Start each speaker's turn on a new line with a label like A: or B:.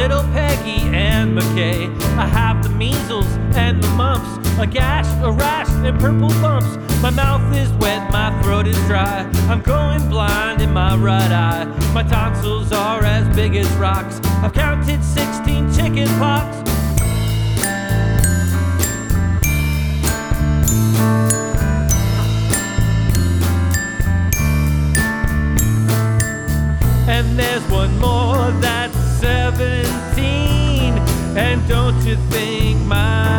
A: little Peggy and McKay. I have the measles and the mumps, a gash, a rash, and purple bumps. My mouth is wet, my throat is dry. I'm going blind in my right eye. My tonsils are as big as rocks. I've counted 16 chicken pox. And there's one more that's 17. And don't you think my